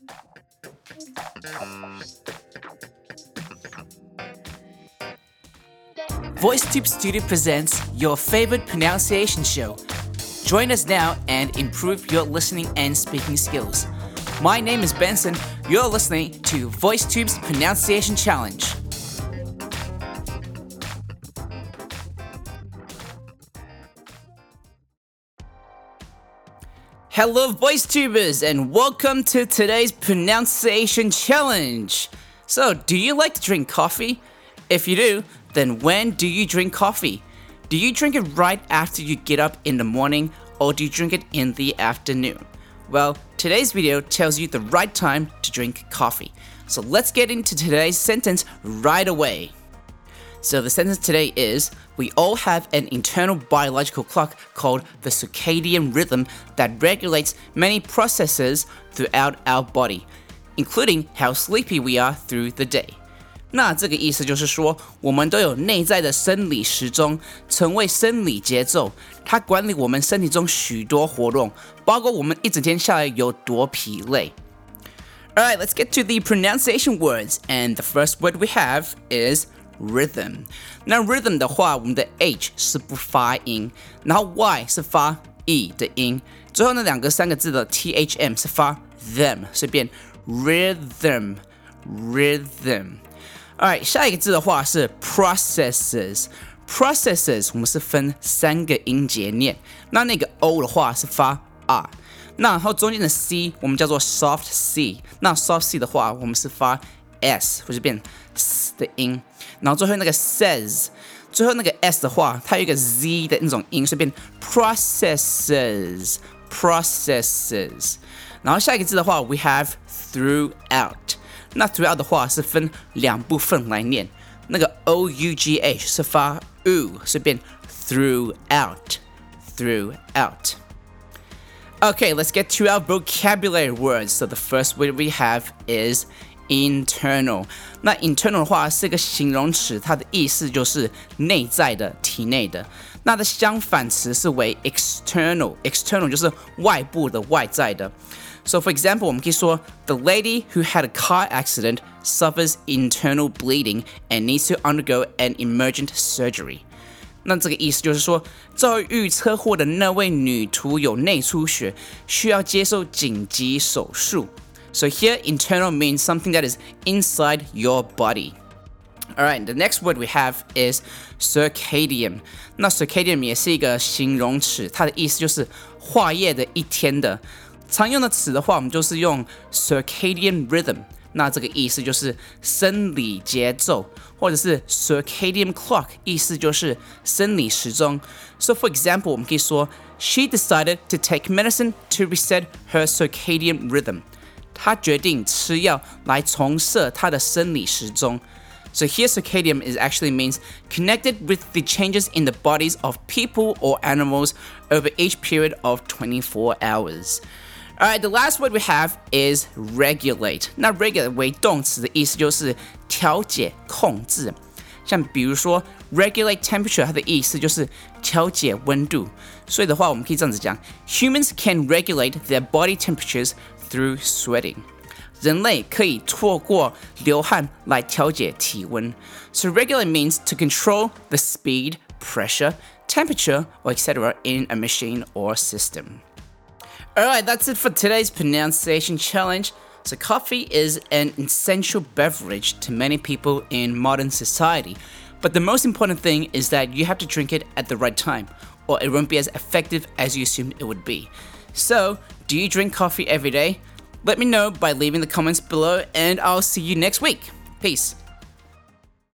VoiceTube Studio presents your favorite pronunciation show. Join us now and improve your listening and speaking skills. My name is Benson. You're listening to VoiceTube's Pronunciation Challenge. Hello, VoiceTubers, and welcome to today's Pronunciation Challenge. So, do you like to drink coffee? If you do, then when do you drink coffee? Do you drink it right after you get up in the morning, or do you drink it in the afternoon? Well, today's video tells you the right time to drink coffee. So let's get into today's sentence right away. So the sentence today is, we all have an internal biological clock called the circadian rhythm that regulates many processes throughout our body, including how sleepy we are through the day. 那这个意思就是说，我们都有内在的生理时钟，称为生理节奏，它管理我们身体中许多活动，包括我们一整天下来有多疲累。Alright, let's get to the pronunciation words, and the first word we have is rhythm. 那 rhythm 的话，我们的 H 是不发音，然后 Y 是发 E 的音，最后那三个字的 THM 是发 them， 所以变 rhythm。Alright, 下一个字的话是 processes。processes 我们是分三个音节念，那个 O 的话是发 R， 那然后中间的 C 我们叫做 soft C， 那 soft C 的话我们是发 S， 或是变 S 的音，然后最后那个 says， 最后那个 S 的话它有一个 Z 的那种音，所以变 processes， 然后下一个字的话 we have throughout。那 throughout 的话是分两部分来念，那个 OUGH 是发 U， 所以变 throughout。Okay, let's get to our vocabulary words. So the first word we have is internal. 那 internal 的话是个形容词，它的意思就是内在的、体内的。那它的相反词是为 external 就是外部的、外在的。So for example, 我们可以说 the lady who had a car accident suffers internal bleeding and needs to undergo an emergent surgery. 那这个意思就是说，遭遇车祸的那位女徒有内出血，需要接受紧急手术。So here, internal means something that is inside your body. Alright, the next word we have is circadian. 那 circadian 也是一个形容词，它的意思就是化夜的、一天的。常用的词的话，我们就是用 circadian rhythm， 那这个意思就是生理节奏，或者是 circadian clock， 意思就是生理时钟。So for example, 我们可以说 she decided to take medicine to reset her circadian rhythm. 她决定吃药来重设她的生理时钟。So here circadian is actually means connected with the changes in the bodies of people or animals over each period of 24 hours. Alright, the last word we have is regulate. 那 regulate 为动词的意思就是调节、控制。像比如说 regulate temperature， 它的意思就是调节温度。所以的话，我们可以这样子讲 ：Humans can regulate their body temperatures through sweating. 人类可以透过流汗来调节体温。So regulate means to control the speed, pressure, temperature, or etc. in a machine or system. Alright, that's it for today's pronunciation challenge. So coffee is an essential beverage to many people in modern society. But the most important thing is that you have to drink it at the right time, or it won't be as effective as you assumed it would be. So, do you drink coffee every day? Let me know by leaving the comments below, and I'll see you next week. Peace.